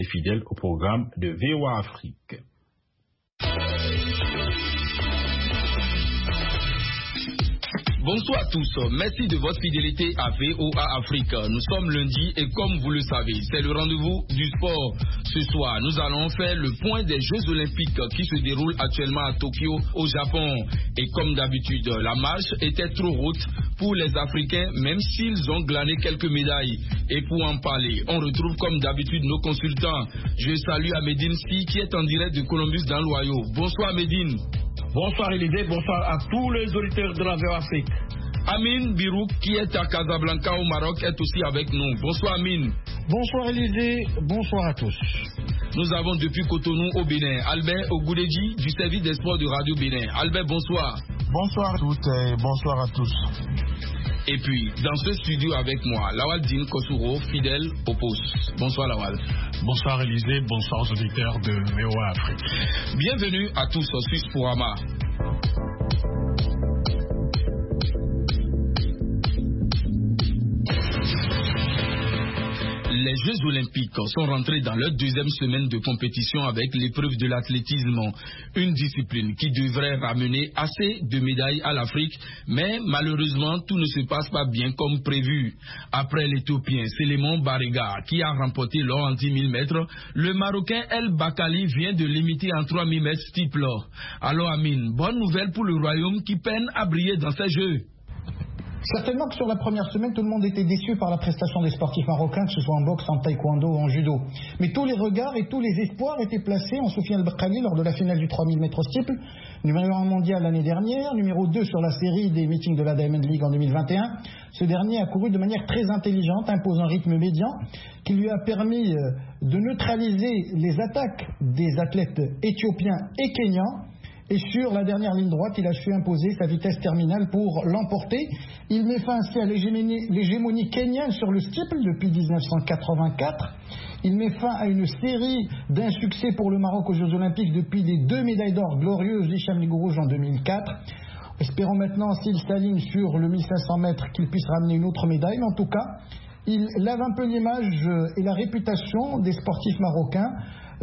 et fidèles au programme de VOA Afrique. Bonsoir à tous, merci de votre fidélité à VOA Afrique. Nous sommes lundi et comme vous le savez, c'est le rendez-vous du sport. Ce soir, nous allons faire le point des Jeux Olympiques qui se déroulent actuellement à Tokyo, au Japon. Et comme d'habitude, la marche était trop haute pour les Africains, même s'ils ont glané quelques médailles. Et pour en parler, on retrouve comme d'habitude nos consultants. Je salue Ahmedine Si qui est en direct de Columbus dans l'Ohio. Bonsoir Ahmedine. Bonsoir Élisée, bonsoir à tous les auditeurs de la VOA Afrique. Amine Birouk, qui est à Casablanca au Maroc, est aussi avec nous. Bonsoir Amine. Bonsoir Élisée, bonsoir à tous. Nous avons depuis Cotonou au Bénin, Albert Ogoudeji du service des sports de Radio Bénin. Albert, bonsoir. Bonsoir à toutes et bonsoir à tous. Et puis, dans ce studio avec moi, Lawal Din Kosuro, fidèle au poste. Bonsoir Lawal. Bonsoir Élisée, bonsoir aux auditeurs de VOA Afrique. Bienvenue à tous au Suisse Fourama. Les Jeux Olympiques sont rentrés dans leur deuxième semaine de compétition avec l'épreuve de l'athlétisme, une discipline qui devrait ramener assez de médailles à l'Afrique, mais malheureusement tout ne se passe pas bien comme prévu. Après l'Éthiopien Sélémon Barega qui a remporté l'or en 10 000 mètres, le Marocain El Bakali vient de l'imiter en 3 000 mètres steeple. Alors Amine, bonne nouvelle pour le Royaume qui peine à briller dans ces Jeux. Certainement que sur la première semaine, tout le monde était déçu par la prestation des sportifs marocains, que ce soit en boxe, en taekwondo ou en judo. Mais tous les regards et tous les espoirs étaient placés en Soufiane El Bakkali lors de la finale du 3000 mètres steeple, numéro 1 mondial l'année dernière, numéro 2 sur la série des meetings de la Diamond League en 2021. Ce dernier a couru de manière très intelligente, imposant un rythme médian qui lui a permis de neutraliser les attaques des athlètes éthiopiens et kenyans. Et sur la dernière ligne droite, il a su imposer sa vitesse terminale pour l'emporter. Il met fin ainsi à l'hégémonie kenyane sur le steeple depuis 1984. Il met fin à une série d'insuccès pour le Maroc aux Jeux Olympiques depuis les 2 médailles d'or glorieuses d'Hicham Ligourouj en 2004. Espérons maintenant, s'il s'aligne sur le 1500 mètres, qu'il puisse ramener une autre médaille. Mais en tout cas, il lave un peu l'image et la réputation des sportifs marocains.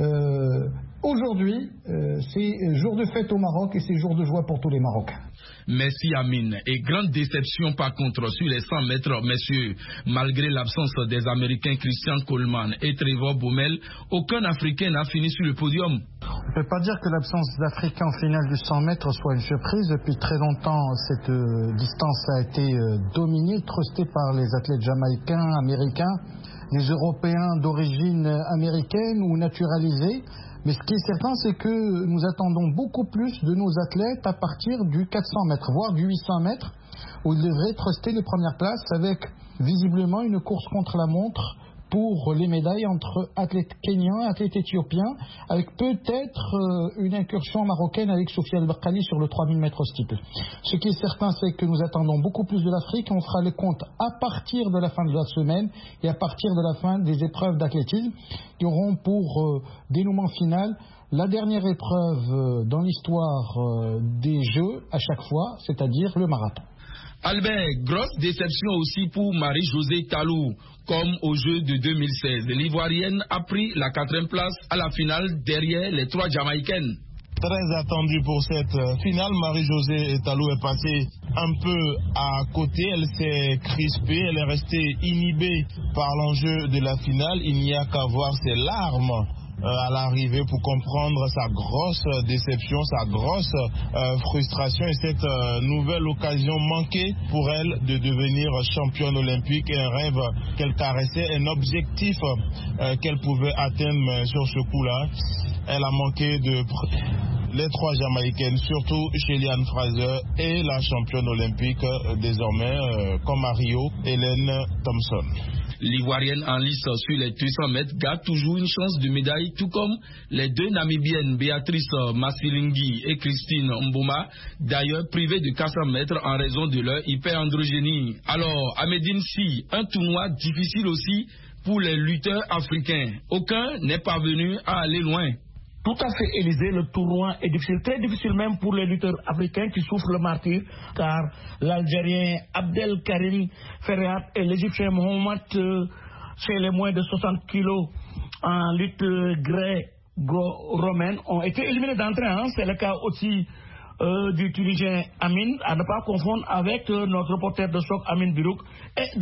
Aujourd'hui, c'est jour de fête au Maroc et c'est jour de joie pour tous les Marocains. Merci Amine. Et grande déception par contre sur les 100 mètres, messieurs. Malgré l'absence des Américains Christian Coleman et Trevor Bommel, aucun Africain n'a fini sur le podium. On ne peut pas dire que l'absence d'Africains en finale du 100 mètres soit une surprise. Depuis très longtemps, cette distance a été dominée, trustée par les athlètes jamaïcains, américains, les Européens d'origine américaine ou naturalisés. Mais ce qui est certain, c'est que nous attendons beaucoup plus de nos athlètes à partir du 400 mètres, voire du 800 mètres, où ils devraient truster les premières places avec visiblement une course contre la montre pour les médailles entre athlètes kenyans, athlètes éthiopiens, avec peut-être une incursion marocaine avec Soufiane El Bakkali sur le 3000 mètres steeple. Ce qui est certain, c'est que nous attendons beaucoup plus de l'Afrique. On fera le compte à partir de la fin de la semaine et à partir de la fin des épreuves d'athlétisme qui auront pour dénouement final la dernière épreuve dans l'histoire des Jeux à chaque fois, c'est-à-dire le marathon. Albert, grosse déception aussi pour Marie-Josée Talou. Comme au jeu de 2016, l'Ivoirienne a pris la 4e place à la finale derrière les 3 Jamaïcaines. Très attendu pour cette finale, Marie-Josée Talou est passée un peu à côté, elle s'est crispée, elle est restée inhibée par l'enjeu de la finale. Il n'y a qu'à voir ses larmes à l'arrivée pour comprendre sa grosse déception, sa grosse frustration et cette nouvelle occasion manquée pour elle de devenir championne olympique, un rêve qu'elle caressait, un objectif qu'elle pouvait atteindre sur ce coup-là. Elle a manqué de les 3 Jamaïcaines, surtout Shelly-Ann Fraser et la championne olympique désormais comme à Rio, Hélène Thompson. L'Ivoirienne en lice sur les 200 mètres garde toujours une chance de médaille, tout comme les 2 Namibiennes Béatrice Masilingi et Christine Mbouma, d'ailleurs privées de 400 mètres en raison de leur hyperandrogénie. Alors, Ahmedine Si, un tournoi difficile aussi pour les lutteurs africains. Aucun n'est parvenu à aller loin. Tout à fait, Élisée, le tournoi est difficile, très difficile même pour les lutteurs africains qui souffrent le martyre, car l'Algérien Abdelkarim Ferhat et l'Égyptien Mohamed chez les moins de 60 kilos en lutte gréco-romaine ont été éliminés d'entrée. C'est le cas aussi du Tunisien Amin, à ne pas confondre avec notre reporter de choc Amin Birouk, et de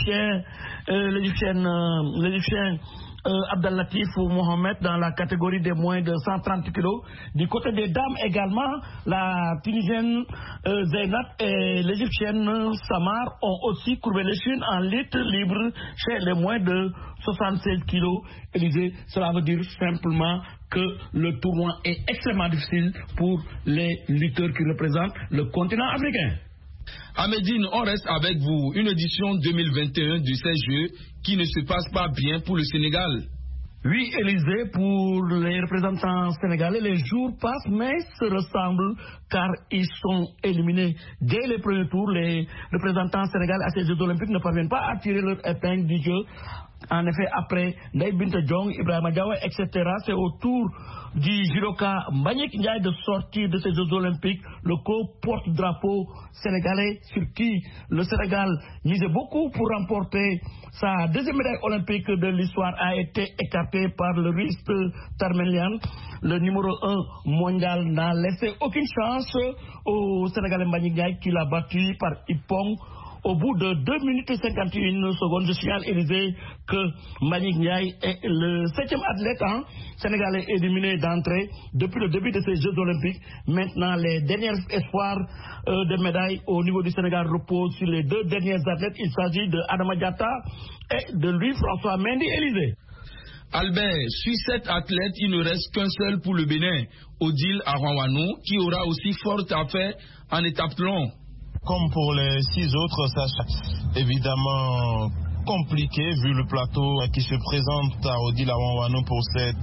l'Égyptien Abdellatif Mohamed dans la catégorie des moins de 130 kilos. Du côté des dames également, la Tunisienne Zeynab et l'Égyptienne Samar ont aussi courbé les chines en lutte libre chez les moins de 76 kilos. Élisée, cela veut dire simplement que le tournoi est extrêmement difficile pour les lutteurs qui représentent le continent africain. Ahmedine, on reste avec vous. Une édition 2021 de ces Jeux qui ne se passe pas bien pour le Sénégal. Oui, Élisée, pour les représentants sénégalais, les jours passent mais se ressemblent car ils sont éliminés dès les premiers tours. Les représentants sénégalais à ces Jeux olympiques ne parviennent pas à tirer leur épingle du jeu. En effet, après Ndeye Binta Diong, Ibrahima Diawa, etc., c'est au tour du judoka Mbagnick Ndiaye de sortir de ces Jeux olympiques, le co-porte-drapeau sénégalais sur qui le Sénégal misait beaucoup pour remporter sa deuxième médaille olympique de l'histoire, a été écarté par le Russe Tarmelian. Le numéro 1 mondial n'a laissé aucune chance au Sénégalais Mbagnick Ndiaye qui l'a battu par Ippon. Au bout de 2 minutes et 51 secondes, je signale, Élisée, que Mbagnick Ndiaye est le 7e athlète sénégalais éliminé d'entrée depuis le début de ces Jeux olympiques. Maintenant, les derniers espoirs de médailles au niveau du Sénégal reposent sur les 2 derniers athlètes. Il s'agit de Adama Diatta et de Louis-François Mendy. Élisée. Albert, sur 7 athlètes, il ne reste qu'un seul pour le Bénin, Odile Aranwano, qui aura aussi fort à faire en étaphlon. Comme pour les 6 autres, ça évidemment compliqué vu le plateau qui se présente à Odile Aranwano pour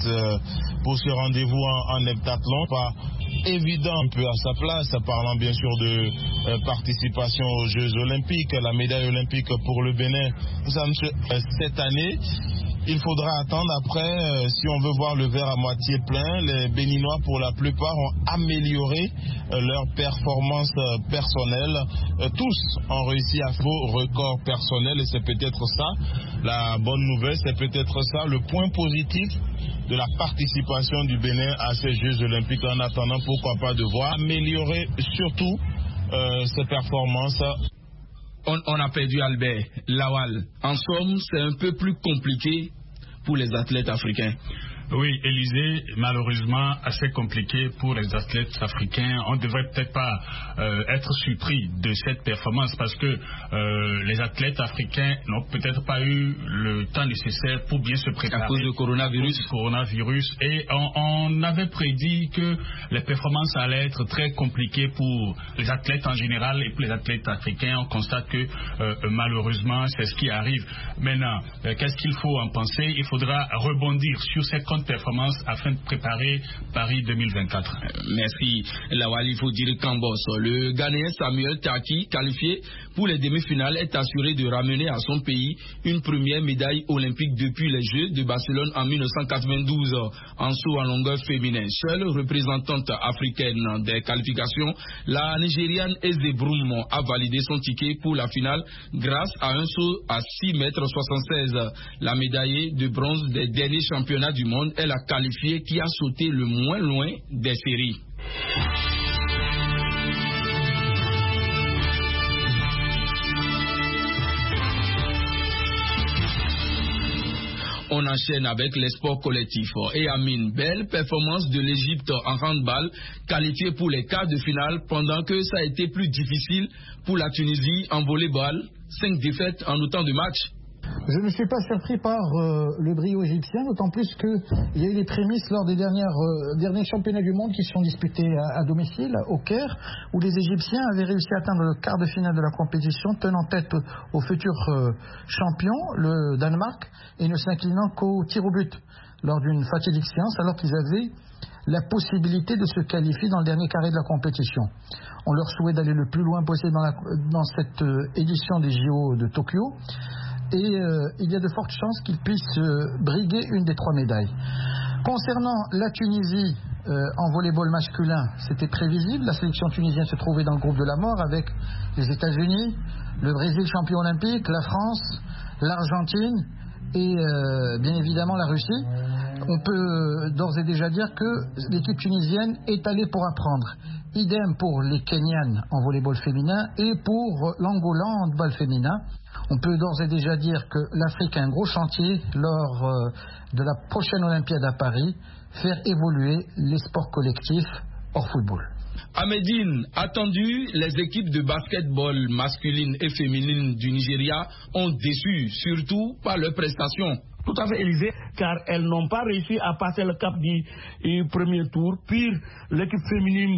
ce rendez-vous en heptathlon. Pas évident un peu à sa place, parlant bien sûr de participation aux Jeux olympiques, la médaille olympique pour le Bénin cette année. Il faudra attendre après, si on veut voir le verre à moitié plein. Les Béninois, pour la plupart, ont amélioré leur performance personnelle. Tous ont réussi à vos records personnels et c'est peut-être ça, la bonne nouvelle, c'est peut-être ça, le point positif de la participation du Bénin à ces Jeux olympiques. En attendant, pourquoi pas de voir améliorer surtout ses performances. On a perdu Albert Lawal. En somme, c'est un peu plus compliqué pour les athlètes africains. Oui, Élisée, malheureusement, assez compliqué pour les athlètes africains. On ne devrait peut-être pas être surpris de cette performance parce que les athlètes africains n'ont peut-être pas eu le temps nécessaire pour bien se préparer. À cause du coronavirus. Et on avait prédit que les performances allaient être très compliquées pour les athlètes en général et pour les athlètes africains. On constate que malheureusement, c'est ce qui arrive. Maintenant, qu'est-ce qu'il faut en penser? Il faudra rebondir sur cette performance afin de préparer Paris 2024. Merci. Lawal, il faut dire qu'en boss, le Ghanéen Samuel Taki, qualifié pour les demi-finales, est assuré de ramener à son pays une première médaille olympique depuis les Jeux de Barcelone en 1992 en saut en longueur féminin. Seule représentante africaine des qualifications, la Nigériane Eze Broum a validé son ticket pour la finale grâce à un saut à 6,76 m. La médaillée de bronze des derniers championnats du monde est la qualifiée qui a sauté le moins loin des séries. On enchaîne avec les sports collectifs. Et Amine, belle performance de l'Égypte en handball, qualifiée pour les quarts de finale, pendant que ça a été plus difficile pour la Tunisie en volleyball. 5 défaites en autant de matchs. Je ne suis pas surpris par le brio égyptien, d'autant plus qu'il y a eu les prémices lors des derniers championnats du monde qui se sont disputés à domicile, au Caire, où les Égyptiens avaient réussi à atteindre le quart de finale de la compétition, tenant tête au futur champion, le Danemark, et ne s'inclinant qu'au tir au but, lors d'une fatidique séance, alors qu'ils avaient la possibilité de se qualifier dans le dernier carré de la compétition. On leur souhaite d'aller le plus loin possible dans cette édition des JO de Tokyo. Et il y a de fortes chances qu'ils puissent briguer une des 3 médailles. Concernant la Tunisie en volleyball masculin, c'était prévisible. La sélection tunisienne se trouvait dans le groupe de la mort avec les États-Unis, le Brésil champion olympique, la France, l'Argentine et bien évidemment la Russie. On peut d'ores et déjà dire que l'équipe tunisienne est allée pour apprendre. Idem pour les Kenyans en volleyball féminin et pour l'Angola en handball féminin. On peut d'ores et déjà dire que l'Afrique a un gros chantier lors de la prochaine Olympiade à Paris, faire évoluer les sports collectifs hors football. À Médine, attendu, les équipes de basketball masculine et féminine du Nigeria ont déçu, surtout par leurs prestations. Tout à fait, Élysée, car elles n'ont pas réussi à passer le cap du premier tour. Pire, l'équipe féminine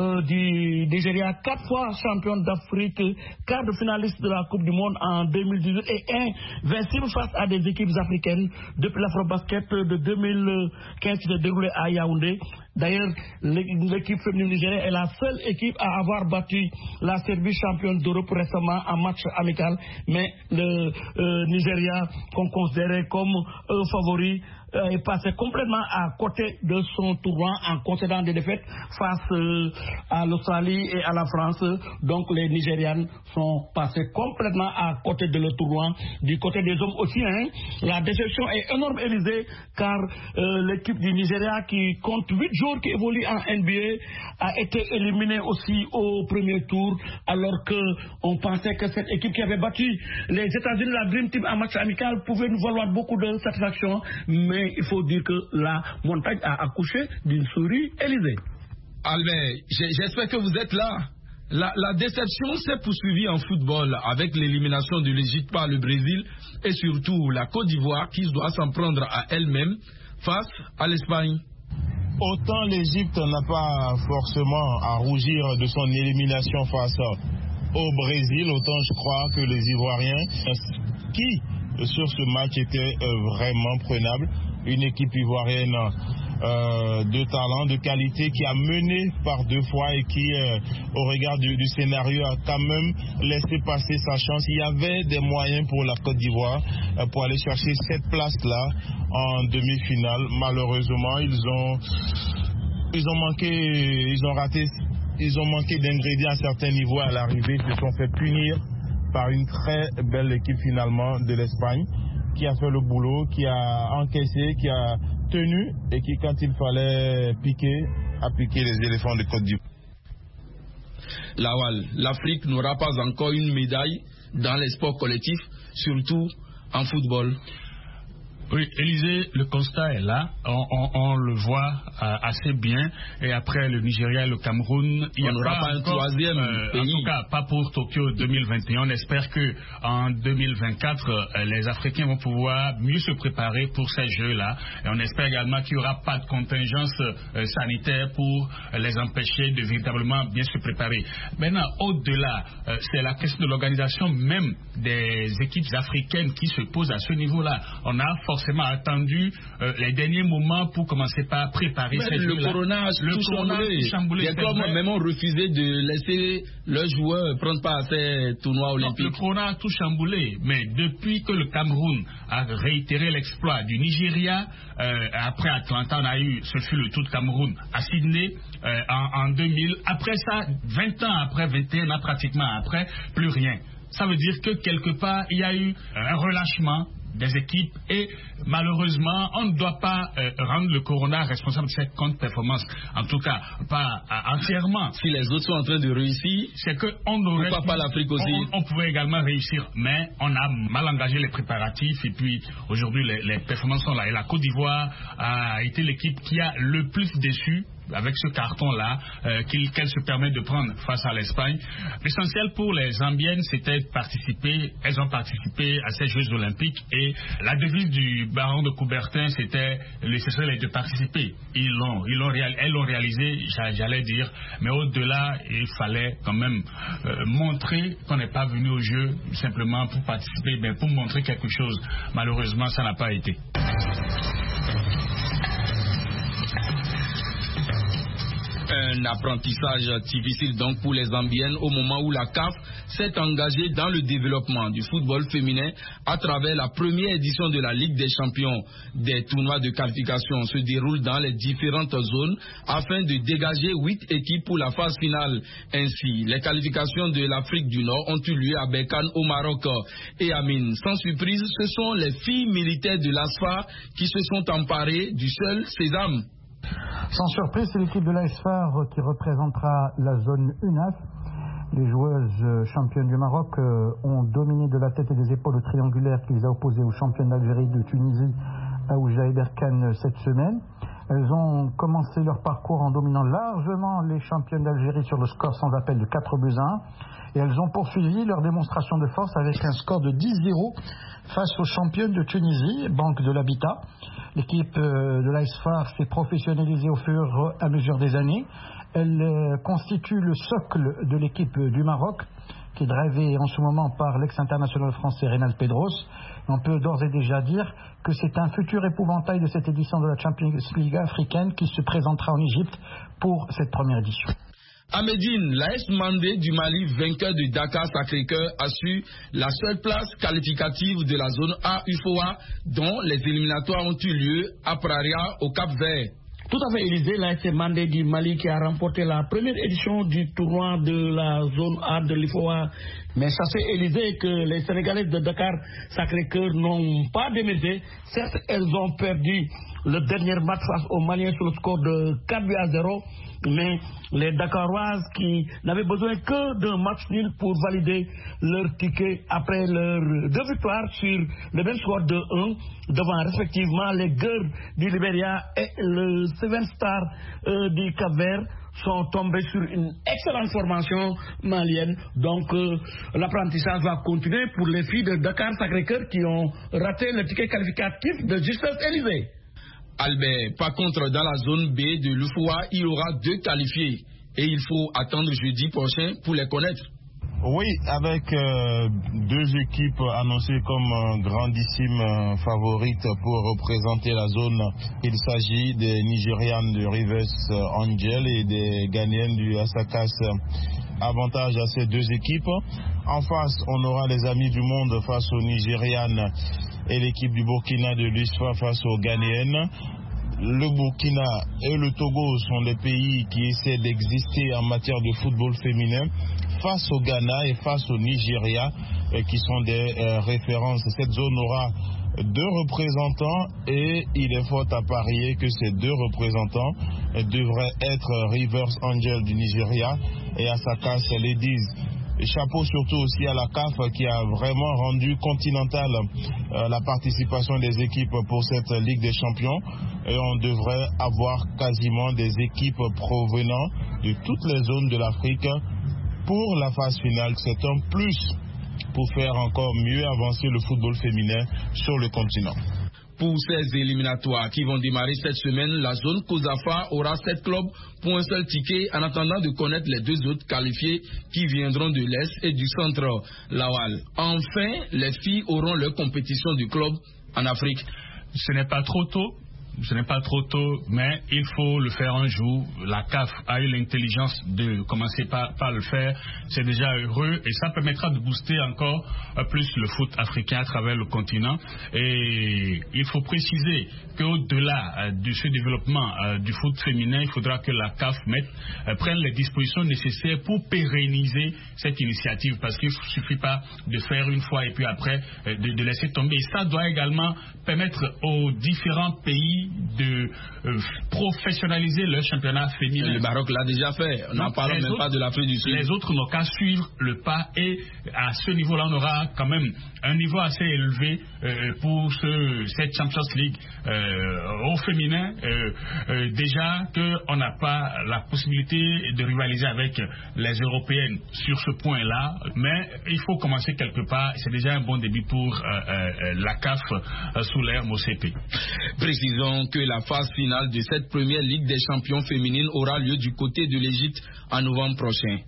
du Nigeria, 4 fois championne d'Afrique, quart de finaliste de la Coupe du Monde en 2018 et invincible face à des équipes africaines depuis l'Afrobasket de 2015 qui s'est déroulé à Yaoundé. D'ailleurs, l'équipe féminine nigérienne est la seule équipe à avoir battu la Serbie championne d'Europe récemment en match amical, mais le Nigeria, qu'on considérait comme favori, est passé complètement à côté de son tournoi en concédant des défaites face à l'Australie et à la France. Donc les Nigérianes sont passées complètement à côté de le tournoi. Du côté des hommes aussi, la déception est énorme, Élysée, car l'équipe du Nigeria qui compte 8 joueurs qui évoluent en NBA a été éliminée aussi au premier tour, alors qu'on pensait que cette équipe qui avait battu les États-Unis, la Dream Team en match amical, pouvait nous valoir beaucoup de satisfaction, mais il faut dire que la montagne a accouché d'une souris, Élysée. Albert, j'espère que vous êtes là. La déception s'est poursuivie en football avec l'élimination de l'Égypte par le Brésil et surtout la Côte d'Ivoire qui doit s'en prendre à elle-même face à l'Espagne. Autant l'Égypte n'a pas forcément à rougir de son élimination face au Brésil, autant je crois que les Ivoiriens qui sur ce match étaient vraiment prenables. Une équipe ivoirienne de talent, de qualité, qui a mené par 2 fois et qui, au regard du scénario, a quand même laissé passer sa chance. Il y avait des moyens pour la Côte d'Ivoire pour aller chercher cette place-là en demi-finale. Malheureusement, ils ont manqué d'ingrédients à certains niveaux à l'arrivée. Ils se sont fait punir par une très belle équipe finalement de l'Espagne, qui a fait le boulot, qui a encaissé, qui a tenu et qui, quand il fallait piquer, a piqué les éléphants de Côte d'Ivoire. Lawal, l'Afrique n'aura pas encore une médaille dans les sports collectifs, surtout en football. Oui, Élysée, le constat est là, on le voit assez bien, et après le Nigeria et le Cameroun, il n'y aura pas un troisième pays. En tout cas, pas pour Tokyo 2021. On espère que en 2024, les Africains vont pouvoir mieux se préparer pour ces Jeux-là, et on espère également qu'il n'y aura pas de contingence sanitaire pour les empêcher de véritablement bien se préparer. Maintenant, au-delà, c'est la question de l'organisation même des équipes africaines qui se pose à ce niveau-là. On a forcément attendu les derniers moments pour commencer par préparer ces jeux-là. Le corona a tout chamboulé. Les clubs même ont refusé de laisser leurs joueurs prendre part à ces tournois olympiques. Le corona a tout chamboulé, mais depuis que le Cameroun a réitéré l'exploit du Nigeria, après Atlanta, ce fut le Tour de Cameroun à Sydney en 2000. Après ça, 20 ans après, 21 ans pratiquement après, plus rien. Ça veut dire que quelque part, il y a eu un relâchement des équipes et malheureusement, on ne doit pas rendre le corona responsable de cette contre-performance. En tout cas, pas entièrement. Si les autres sont en train de réussir, c'est qu'on aurait... Pourquoi pas l'Afrique aussi? On pouvait également réussir, mais on a mal engagé les préparatifs et puis aujourd'hui, les performances sont là. Et la Côte d'Ivoire a été l'équipe qui a le plus déçu avec ce carton-là qu'elle se permet de prendre face à l'Espagne. L'essentiel pour les Zambiennes, c'était de participer. Elles ont participé à ces Jeux olympiques et la devise du baron de Coubertin, c'était l'essentiel de participer. Elles l'ont réalisé, j'allais dire, mais au-delà, il fallait quand même montrer qu'on n'est pas venu au jeu simplement pour participer, mais pour montrer quelque chose. Malheureusement, ça n'a pas été. Un apprentissage difficile donc pour les Zambiennes au moment où la CAF s'est engagée dans le développement du football féminin à travers la première édition de la Ligue des Champions. Des tournois de qualification se déroulent dans les différentes zones afin de dégager 8 équipes pour la phase finale. Ainsi, les qualifications de l'Afrique du Nord ont eu lieu à Berkane au Maroc. Et Amine, sans surprise, ce sont les filles militaires de l'ASFA qui se sont emparées du seul sésame. Sans surprise, c'est l'équipe de l'ASFAR qui représentera la zone UNAF. Les joueuses championnes du Maroc ont dominé de la tête et des épaules le triangulaire qui les a opposées aux championnes d'Algérie, de Tunisie, Aouja et Berkane cette semaine. Elles ont commencé leur parcours en dominant largement les championnes d'Algérie sur le score sans appel de 4-1. Et elles ont poursuivi leur démonstration de force avec un score de 10-0 face aux championnes de Tunisie, Banque de l'Habitat. L'équipe de l'ASFAR s'est professionnalisée au fur et à mesure des années. Elle constitue le socle de l'équipe du Maroc, qui est drivée en ce moment par l'ex-international français Reynald Pedros. On peut d'ores et déjà dire que c'est un futur épouvantail de cette édition de la Champions League africaine qui se présentera en Égypte pour cette première édition. À Médine, l'AS Mandé du Mali, vainqueur de Dakar Sacré-Cœur, assure la seule place qualificative de la zone A UFOA, dont les éliminatoires ont eu lieu à Praia, au Cap-Vert. Tout à fait, Élysée, l'AS Mandé du Mali qui a remporté la première édition du tournoi de la zone A de l'UFOA. Mais sachez, Élysée, que les Sénégalais de Dakar Sacré-Cœur n'ont pas démérité. Certes, elles ont perdu le dernier match face aux Maliens sur le score de 4-0. Mais les Dakaroises qui n'avaient besoin que d'un match nul pour valider leur ticket après leurs 2 victoires sur le même score de 1 devant respectivement les Girls du Libéria et le Seven Star du Cap-Vert sont tombés sur une excellente formation malienne. Donc l'apprentissage va continuer pour les filles de Dakar Sacré-Cœur qui ont raté le ticket qualificatif de Justesse Élysée. Albert, par contre, dans la zone B de l'UFOA, il y aura 2 qualifiés et il faut attendre jeudi prochain pour les connaître. Oui, avec 2 équipes annoncées comme grandissimes favorites pour représenter la zone. Il s'agit des Nigérianes de Rivers Angel et des Ghanéennes du Asakas. Avantage à ces 2 équipes. En face, on aura les Amis du Monde face aux Nigérianes et l'équipe du Burkina de l'USFA face aux Ghanéennes. Le Burkina et le Togo sont les pays qui essaient d'exister en matière de football féminin face au Ghana et face au Nigeria qui sont des références. Cette zone aura 2 représentants et il est fort à parier que ces 2 représentants devraient être Rivers Angel du Nigeria et Asakas Ladies. Et chapeau surtout aussi à la CAF qui a vraiment rendu continentale la participation des équipes pour cette Ligue des Champions. Et on devrait avoir quasiment des équipes provenant de toutes les zones de l'Afrique pour la phase finale. C'est un plus pour faire encore mieux avancer le football féminin sur le continent. Pour ces éliminatoires qui vont démarrer cette semaine, la zone COSAFA aura 7 clubs pour un seul ticket en attendant de connaître les 2 autres qualifiés qui viendront de l'Est et du Centre. Lawal. Enfin, les filles auront leur compétition du club en Afrique. Ce n'est pas trop tôt. Ce n'est pas trop tôt, mais il faut le faire un jour. La CAF a eu l'intelligence de commencer par le faire. C'est déjà heureux et ça permettra de booster encore plus le foot africain à travers le continent. Et il faut préciser qu'au-delà de ce développement du foot féminin, il faudra que la CAF prenne les dispositions nécessaires pour pérenniser cette initiative, parce qu'il ne suffit pas de faire une fois et puis après de laisser tomber. Et ça doit également permettre aux différents pays de professionnaliser leur championnat féminin. Le Maroc l'a déjà fait. On n'en parle même pas de l'Afrique du Sud. Les autres n'ont qu'à suivre le pas et à ce niveau-là, on aura quand même un niveau assez élevé pour cette Champions League au féminin. Déjà qu'on n'a pas la possibilité de rivaliser avec les Européennes sur ce point-là, mais il faut commencer quelque part. C'est déjà un bon début pour la CAF sous l'ère MOCP. Précisons que la phase finale de cette première Ligue des champions féminines aura lieu du côté de l'Égypte en novembre prochain.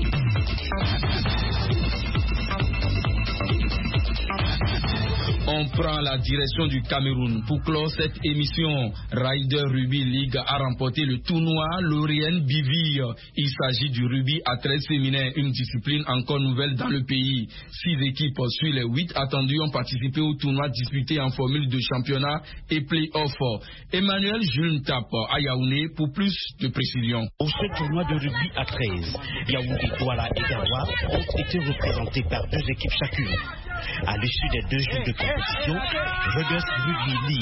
On prend la direction du Cameroun. Pour clore cette émission, Ryder Rugby League a remporté le tournoi Lorient Bivir. Il s'agit du rugby à 13 féminin, une discipline encore nouvelle dans le pays. 6 équipes sur les 8 attendues ont participé au tournoi disputé en formule de championnat et play-off. Emmanuel Jules Tap à Yaoundé pour plus de précision. Pour ce tournoi de rugby à 13, Yaoundé, Douala et Garoua ont été représentés par 2 équipes chacune. À l'issue des 2 jours de compétition, Rugby League